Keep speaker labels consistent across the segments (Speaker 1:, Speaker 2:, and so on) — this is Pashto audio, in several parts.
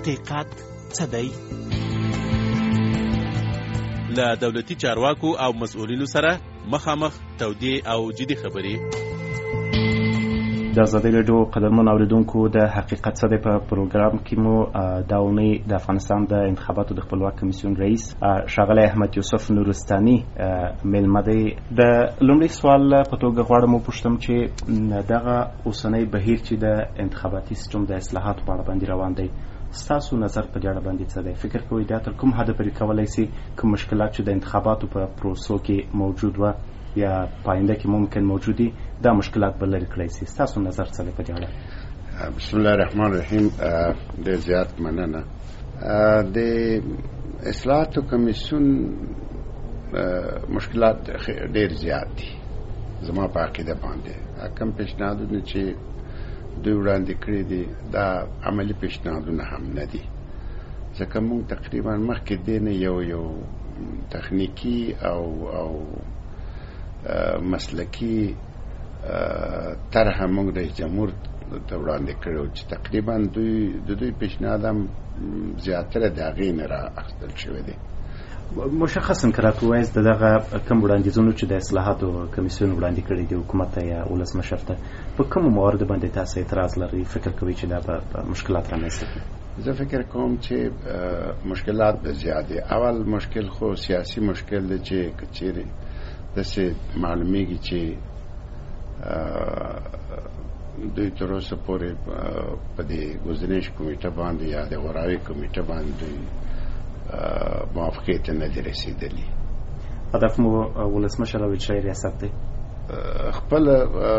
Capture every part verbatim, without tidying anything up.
Speaker 1: حقیقت څه دی؟
Speaker 2: له دولتي چارواکو او مسؤلینو سره مخامخ تودې او جدي خبرې.
Speaker 3: د ازادي راډیو قدرمن اوریدونکو د حقیقت څه دی په پروګرام کې مو د اونۍ د افغانستان د انتخاباتو د خپلواک کمیسیون رئیس ښاغلی احمد یوسف نورستاني میلمه دی. د لومړي سوال په توګه غواړم وپوښتم چې دغه اوسنی بهیر چې د انتخاباتي سیسټم د اصلاحاتو په اړه باندې روان دی، ستاسو نظر په دې اړه باندې څه دی؟ فکر کوئ دا تر کوم حده پورې کولی سي کوم مشکلات چې د انتخاباتو په پروسو کې موجود وه یا پاینده کې ممکن موجودي، دا مشکلات به لرې کړی سي؟ ستاسو نظر څه دی په دې اړه؟
Speaker 4: بسم الله الرحمن الرحیم. ډېر زیات مننه. د اصلاحاتو کمیسیون مشکلات ډېر زیات دي زما په عقیده باندې. کوم پیشنهادونه چې دوی وړاندې کړي دي دا عملي پیشنهادونه هم نه دي، ځکه موږ تقریبا مخکې دې نه یو یو تخنیکي او او مسلکی طرح موږ رئیس جمهور ته وړاندې کړو چې تقریبا دوی د دوی پیشنهاد هم زیاتره د هغې نه را اخیستل شوی دی.
Speaker 3: مشخصا که راته ووایاست د دغه کوم وړاندیزونو چې د اصلاحاتو کمیسیون وړاندې کړي دي حکومت ته یا ولسمشر ته، په کومو مواردو باندې تاسو اعتراض لرئ؟ فکر کوئ چې دا به مشکلات رامنځته کړي؟
Speaker 4: زه فکر کوم چې مشکلات به زیات دي. اول مشکل خو سیاسي مشکل دی چې که چیرې داسې معلومیږي چې دوی تر اوسه پورې په دې ګزینش کمیټه باندې یا د غوراوي کمیټه باندې موافقې ته نه دي رسېدلي.
Speaker 3: هدف مو ولسمشر او اجرایي ریاست دی؟
Speaker 4: خپله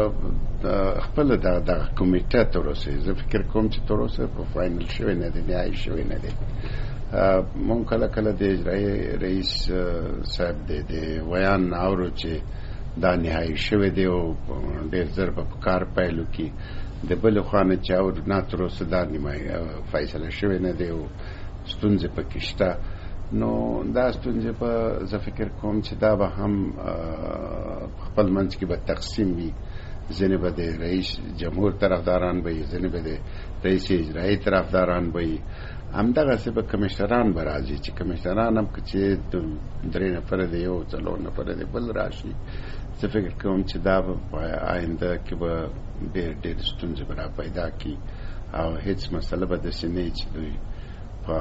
Speaker 4: خپله دغه کمیټه تر اوسه زه فکر کوم چې تر اوسه په فاینل شوی نه دی، نهایي شوی نه دی. مونږ کله کله د اجرایي رئیس صاحب د ویان اورو چې دا نهایي شوی دی او ډېر ژر به په کار پیل وکړي، د بلې خوا نه چې اورو نه تر اوسه دا فیصله شوی نه دی او ستونزې پکې شته. نو دا ستونزې به زه فکر کوم چې دا به هم خپل منځ کې به تقسیم وي. ځینې به د رئیس جمهور طرفداران به وي، ځینې به د رئیس اجرایي طرفداران به وي، همدغسې به کمیشنران به راځي چې کمیشنران هم که چې درې نفره دی یو څلور نفره دی بل راشي. زه فکر کوم چې دا به په آینده کې به ډېر ډېر ستونزې به را پیدا کړي او هیڅ مسله به داسې نه وي چې دوی په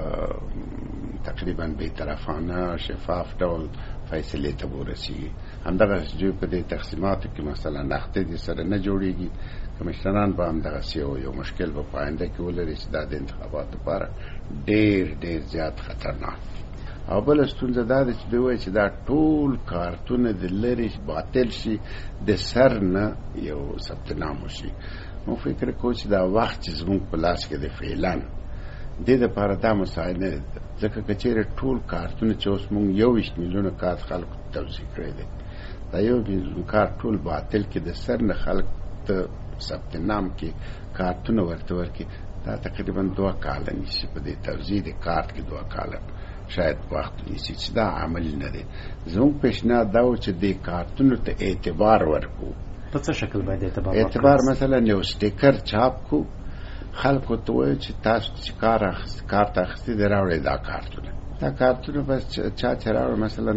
Speaker 4: تقریبا بې طرفانه شفاف ډول فیصلې ته ورسیږي. همدغسې دوی په دې تقسیماتو کې مثلا نقطې دې سره نه جوړېږي. کمیشنران به همدغسې یو یو مشکل به په آینده کې ولري چې دا د انتخاباتو لپاره ډېر ډېر زیات خطرناک. او بله ستونزه دا ده چې دوی وایي چې دا ټول کارتونه د لرې باطل شي، د سر نه یو ثبت نام وشي. موږ فکر کوو چې دا وخت چې زموږ په لاس کې د فعلا دې دپاره دا مسایل نه ده، ځکه که چیرې ټول کارتونه چې اوس موږ یو ویشت میلیونه کارت خلکو ته توزیع کړی دی، دا یو میلیون کارت ټول باطل کې د سر نه خلک ته ثبت نام کې کارتونه ورته ورکړي، دا تقریبا دوه کاله نیسي. په دې توزیع د کارت کې دوه کاله شاید وخت نیسي چې دا عملي نه دی. زموږ پیشنهاد دا و چې دې کارتونو ته اعتبار ورکړو.
Speaker 3: په څه شکل باید اعتبار ورکړو؟
Speaker 4: اعتبار مثلا یو سټیکر چاپ کو، خلکو ته وایو چې تاسو چې کار کارت اخیستي دی راوړئ دا کارتونه. دا کارتونه بس چا چې راوړه مثلا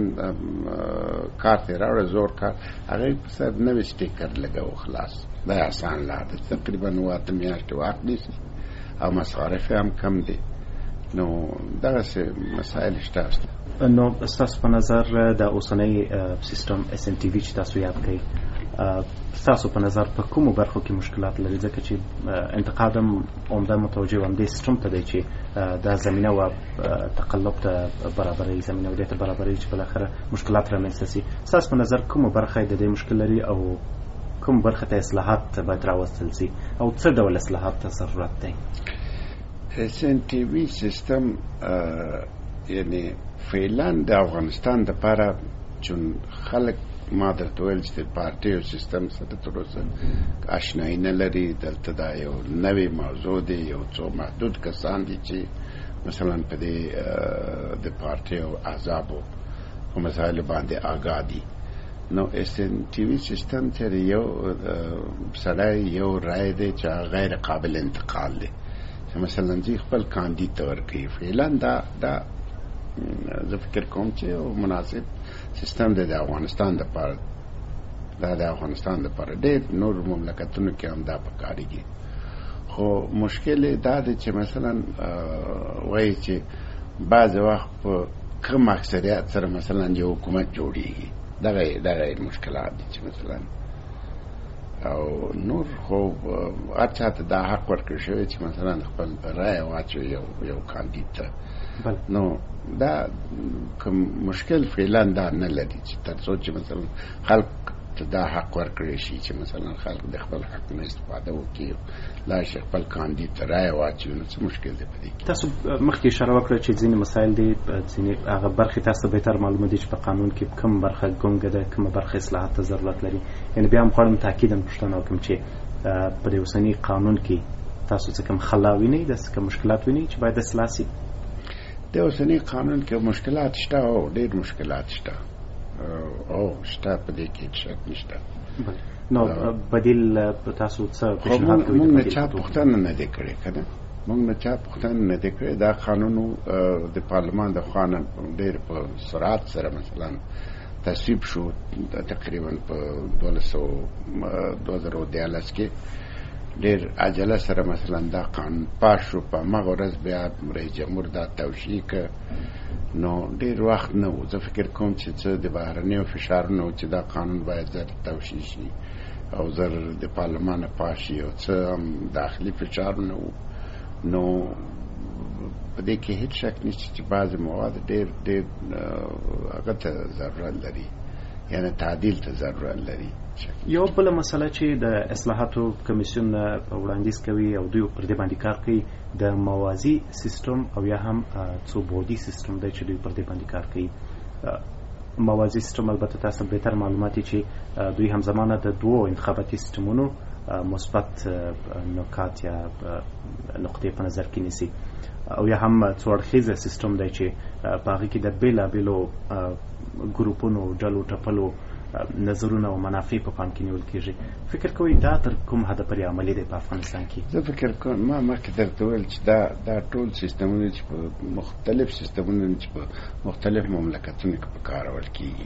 Speaker 4: کارت یې راوړه زوړ کارت، هغه په سر نوی سټیکر لګوو خلاص. دا آسان لار ده، تقریبا اووه اته میاشتې وخت نیسي او مصارف هم کم دي. نو دغسې مسایل شته.
Speaker 3: نو ستاسو په نظر د اوسنی سیستم اس ان ټي وي چې تاسو یاد کړئ، ستاسو په نظر په کومو برخو کې مشکلات لري؟ ځکه چې انتقاد هم عمده متوجه و همدې سیستم ته دی چې دا زمینه و تقلب ته برابروي، زمینه و دې ته برابروي چې بالاخره مشکلات رامنځته سي. ستاسو په نظر کومه برخه د دې مشکل لري او کوم برخه ته اصلاحات باید راوستل سي او څه ډول اصلاحات ته ضرورت دی؟
Speaker 4: اس ان ټي وي سیستم یعنی فعلا د افغانستان دپاره چون خلک ما درته ویل چې د پارټي او سیستم سره تر اوسه اشنایي نه لري. دلته دا یو نوې موضوع دی، یو څو محدود کسان دي چې مثلا په دې د پارټي او احزابو په مسایلو باندې آګاه دي. نو اس ان ټي وي سیستم چې یو سړی یو رای دی چې غیر قابل انتقال دی، چې مثلا ځي خپل کاندید ته ورکوي. فعلا دا دا زه فکر کوم چې مناسب سیستم دی د افغانستان دپاره. دا د افغانستان دپاره ډېر نور مملکتونو کې هم دا پکارېږي. خو مشکل یې دا دی چې مثلا وایي چې بعض وخت په کم اکثریت سره مثلا یو حکومت جوړیږي. دغه دغه مشکلات دي چې مثلا او نور خو هر چا ته دا حق ورکړل شوی چې مثلا خپل رایه واچوي یو یو کاندید ته. نو دا کوم مشکل فعلا دا نه لري چې تر څو چې مثلا خلک ته دا حق ورکړی شي چې مثلا خلک د خپل حق نه استفاده وکړي، لا شي خپل کاندید ته رایه واچوي. نو څه مشکل دی په دې کې؟
Speaker 3: تاسو مخکې اشاره وکړه چې ځینې مسایل دي، ځینې هغه برخې تاسو ته بهتر معلومه دي چې په قانون کې کوم برخه ګونګه ده، کومه برخه اصلاحات ته ضرورت لري. یعنې بیا هم غواړم تاکیدا پوښتنه وکړم چې په دې اوسني قانون کې تاسو څه کوم خلا وینئ، داسې کوم مشکلات وینئ چې باید اصلاح سي؟
Speaker 4: د اوسني قانون کې مشکلات شته او ډېر مشکلات شته او شته، په دې کې شک نشته.
Speaker 3: نو بدیل تاسو څه
Speaker 4: پیشنهاد کوئ؟ موږ نه چا پوښتنه نه دی کړې که نه، موږ نه چا پوښتنه نه دی کړې. دا قانون د پارلمان د خوا نه ډېر په سرعت سره مثلا تصویب شو، تقریبا په دولس سوه دوه زره دیارلس کې ډېر عجله سره مثلا دا قانون پاس شو. په هماغه ورځ بیا رئیس جمهور دا توشیح کړ. نو ډېر وخت نه و. زه فکر کوم چې څه د بهرنیو فشارونه و چې دا قانون باید زر توشیح شي او زر د پارلمان پاس شي او څه هم داخلي فشارونه و. نو په دې کې هیڅ شک نشته چې بعضې مواد ډېر ډېر هغه ته ضرورت لري، یعنی تعدیل ته ضرورت لري.
Speaker 3: یو بله مسله چې د اصلاحاتو کمیسیون وړاندیز کوي او دوی پر دې باندې کار کوي، د موازي سیستم او یا هم څو بودي سیستم دی چې دوی پر دې باندې کار کوي. موازي سیستم البته تاسو بهتر معلومات دي چې دوی همزمانه د دوو انتخاباتي سیستمونو مثبت نکات یا نقطې په نظر کې نیسي، او یا هم څو اړخیزه سیستم دی چې په هغې کې د بېلابېلو ګروپونو، ډلو، ټپلو نظرونه او منافع په پام کې نیول کېږي. فکر کوئ دا تر کوم حده پورې عملي دی په افغانستان کې؟
Speaker 4: زه فکر کوم ما مخکې درته وویل چې دا دا ټول سیستمونه چې په مختلف سیستمونه چې په مختلف مملکتونو کې په کارول کېږي،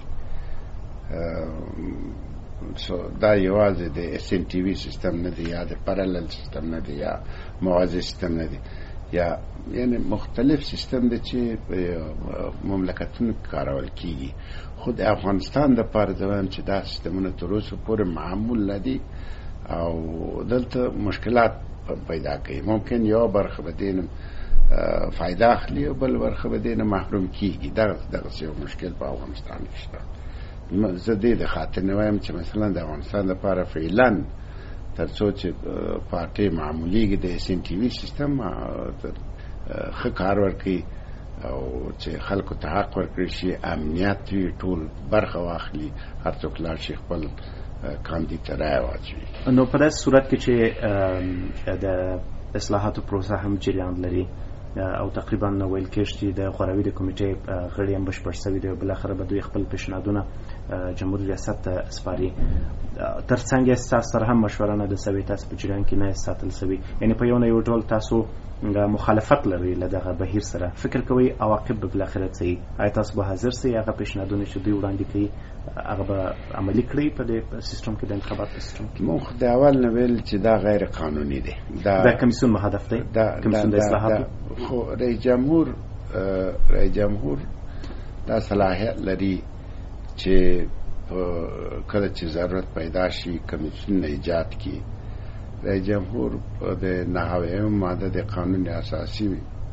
Speaker 4: دا یوازې د اس ان ټي وي سیستم نه دی، یا د پرلل سیستم نه دی، یا موازي سیستم نه دی، یا یعنی مختلف سیستم دی چې مملکتونو کې کارول کېږي. خو د افغانستان دپاره زه وایم چې دا سیستمونه تر اوسه پورې معمول نه دي او دلته مشکلات پیدا کوي. ممکن یو برخه به دې نه فایده اخلي او بل برخه به دې نه محروم کېږي. دغسې یو مشکل په افغانستان کې شته. زه دې د خاطر نه وایم چې مثلا د افغانستان دپاره فعلا تر څو چې پارټۍ معمولیږي د اس ان ټي وي سیستم ښه کار ورکوي او چې خلکو ته حق ورکړي شي، امنیت وي، ټول برخه واخلي، هر څوک لاړ شي خپل کاندید ته رایه واچوي.
Speaker 3: نو په داسې صورت کې چې د اصلاحاتو پروسه هم جریان لري او تقریبا ویل کېږي چې د غوراوي د کمیټې غړي هم بشپړ شوي دي او بالاخره به دوی خپل پیشنهادونه جمهور ریاست ته سپاري. تر څنګ یې ستاسو سره هم مشوره نه ده سوې، تاسو په جریان کې نه یې ساتل سوي، یعنې په یو نه یو ډول تاسو مخالفت لري له دغه بهیر سره. فکر کوئ عواقب به بالاخره څه وي؟ آیا تاسو به حاضر سئ هغه پیشنهادونه چې دوی وړاندې کوي هغه به عملي کړئ په دې سیستم کې، د انتخاباتو سیستم کې؟
Speaker 4: موږ خو د اول نه ویل چې دا غیر قانوني دی.
Speaker 3: دا کمیسیون هدف دی، کمیسیون د اصلاحاتو.
Speaker 4: خو رئیس جمهور رئیس جمهور دا صلاحیت لري چې کله چې ضرورت پیدا شي کمیسیون ایجاد کړي. رئیس جمهور د نهه ماده د قانون اساسي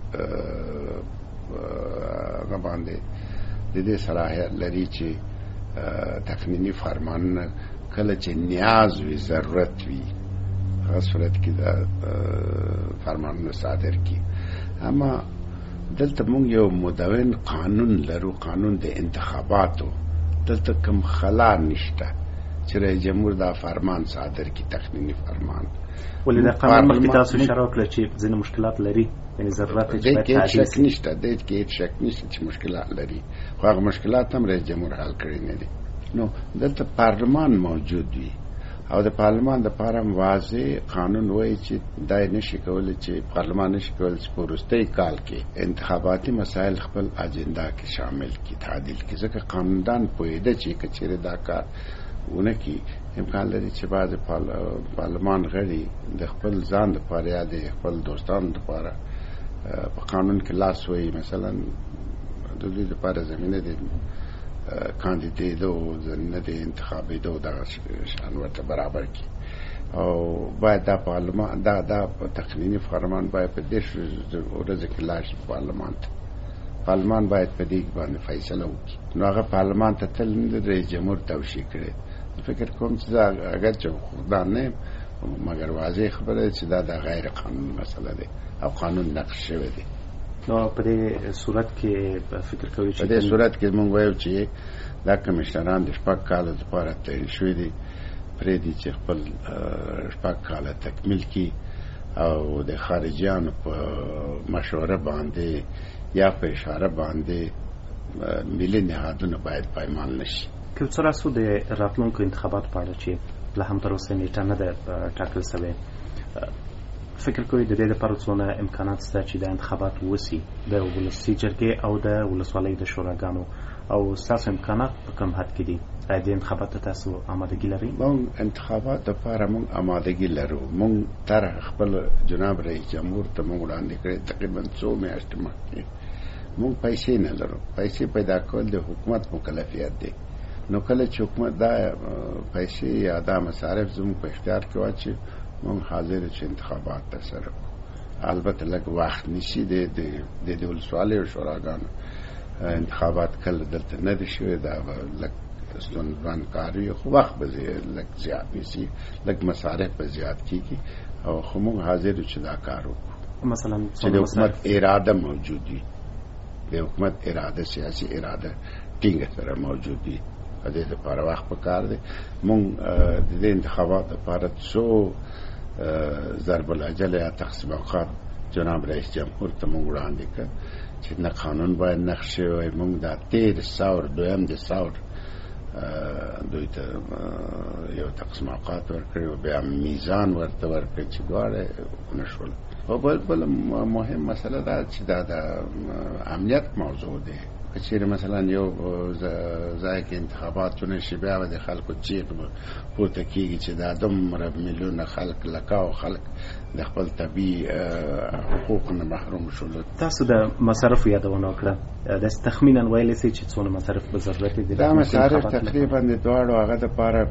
Speaker 4: هغه باندې د دې صلاحیت لري چې تقنینی فرمانونه کله چې نیاز وي، ضرورت وي، هغه صورت کې دا فرمانونه صادر کړي. اما دلته موږ یو مدون قانون لرو، قانون د انتخاباتو. دلته کوم خلا نشته چې رئیس جمهور دا فرمان صادر کړي، تقنینی فرمان.
Speaker 3: ولې دا قانون مخکې تاسو اشاره وکړه چې ځینې مشکلات لري، یعنې ضرورت یې چې باید تعدیل
Speaker 4: شي؟ نشته، دې کې هېڅ شک نشته چې مشکلات لري، خو هغه مشکلات هم رئیس جمهور حل کړي نه دي. نو دلته پارلمان موجود وي او د پارلمان د لپاره واضح قانون وایي چې دا نشي کولی چې پارلمان نشي کولی چې په وروستي کال کې انتخاباتي مسایل خپل اجنډا کې شامل کړي تعدیل کړي ځکه قانوندان پوهېده چې که چېرې دا کار ونه کړي امکان لري چې بعضې پارلمان غړي د خپل ځان دپاره یا د خپل دوستانو دپاره په قانون کې لاس وایي مثلا د دوی دپاره زمینه د کاندیدېدو نه د انتخابېدو دغه شان ورته برابر کړي او باید دا پارلمان دا دا تقنیني فرمان باید په دېرش ورځو کې لاړ شي پارلمان ته پارلمان باید په دې باندې فیصله وکړي نو هغه پارلمان ته تل نه رئیس جمهور توشیح کړي فکر کوم چې دا اگر چې خدای نه مګر واضح خبره چې دا د غیر قانوني مسله ده او قانون نقش شوی دی
Speaker 3: نو په دې صورت کې فکر کوي چې
Speaker 4: په دې صورت کې موږ وایو چې دا کمشنران د شپږ کالو لپاره تعین شوي دي پرې دي چې خپل شپږ کاله تکمیل کړي او د خارجیانو په مشوره باندې یا په اشاره باندې ملي نهادونه باید پایمال نشي
Speaker 3: که څه راسو د راتلونکو انتخاباتو په اړه چې لا هم تر اوسه نیټه نه ده ټاکل سوې فکر کوي د دې لپاره څونه امکانات شته چې د انتخابات وسی د ولسي جرګې او د ولسوالۍ د شوراګانو او ستاسو امکانات په کوم حد کې دي د انتخاباتو تاسو آمادګي لرئ؟
Speaker 4: موږ انتخابات لپاره موږ آمادګي لرو موږ تر خپل جناب رئیس جمهور ته موږ وړاندې کړی تقریبا څو میاشتې مخکې موږ پیسې نه لرو پیسې پیدا کول د حکومت مکلفیت دی نو کله چې حکومت دا پیسې یا دا مصارف زموږ په اختیار کې واچي موږ حاضر چې انتخابات ترسره کړو البته لږ وخت نیسي د د ولسوالۍ او شوراګانو انتخابات کله دلته نه دي شوي دا به لږ ستونزمن کار وي خو وخت به لږ زیات نیسي لږ مصارف به زیات کېږي او خو موږ حاضر چې دا کار وکړو
Speaker 3: مثلا
Speaker 4: چې د حکومت اراده موجود وي د حکومت اراده سیاسي اراده ټینګه سره موجود وي د دې لپاره وخت پکار دی موږ د دې انتخابات لپاره څو ضرب الاجل یا تقسیم اوقات جناب رئیس جمهور ته موږ وړاندې کړ چې نه قانون باید نقش شوی موږ دا تېر ساور دویم د ساور دوی ته یو تقسیم اوقات ورکړی او بیا میزان ورته ورکړی چې دواړه ونه شول او بل بل مهم مسله دا چې دا د امنیت موضوع دی که چیرې مثلا یو ځای کې انتخابات ونه شي بیا به د خلکو چیغ پورته کېږي چې دا دومره میلیونه خلک لکاو خلک د خپل طبیعي حقوقو نه محروم شول.
Speaker 3: تاسو د مصارفو یادونه وکړه داسې تخمینا ویلی سئ چې څونه مصارف به ضرورت دي؟
Speaker 4: دا مصارف تقریبا د دواړو هغه دپاره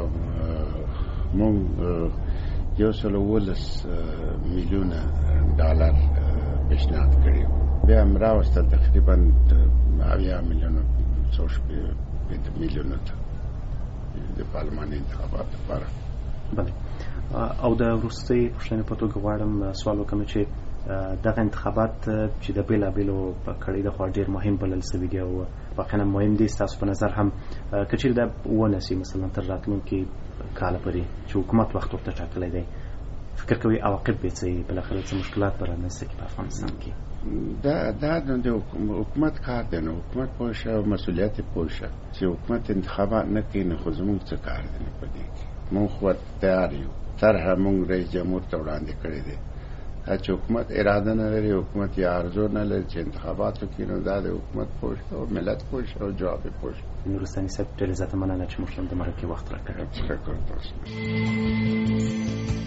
Speaker 4: موږ یو سل اوولس میلیونه ډالر پیشنهاد کړي بیا هم راوستل تقریبا اویا میلیونه څو شپېته میلیونه ته د پارلماني انتخابات لپاره.
Speaker 3: بله او د وروستۍ پوښتنې په توګه غواړم سوال وکړم چې دغه انتخابات چې د بېلابېلو کړۍ د خوا ډېر مهم بلل سوي دي او واقعا مهم دي ستاسو په نظر هم که چېرې دا ونه سي مثلا تر راتلونکي کاله پورې چې حکومت وخت ورته ټاکلی دی فکر کوي عواقب به څه وي بالاخره څه مشکلات به رامنځته کړي په افغانستان کې؟
Speaker 4: دا دا د حکومت کار دی نو حکومت پوه شه او مسؤلیت یې پوه شه چې حکومت انتخابات نه کوي نو خو زموږ څه کار دی نه په دې کې موږ خو تیار یو طرحه موږ رئیس جمهور ته وړاندې کړې دی چې حکومت اراده نه لري حکومت یا ارزو نه لري چې انتخابات وکړي نو دا د حکومت پوه شه او ملت پوه شه او جواب یې پوه شه.
Speaker 3: نورستاني صاحب ډېره زیاته مننه چې موږ ته د مرکې وخت راکړی.
Speaker 4: شکر تاسو.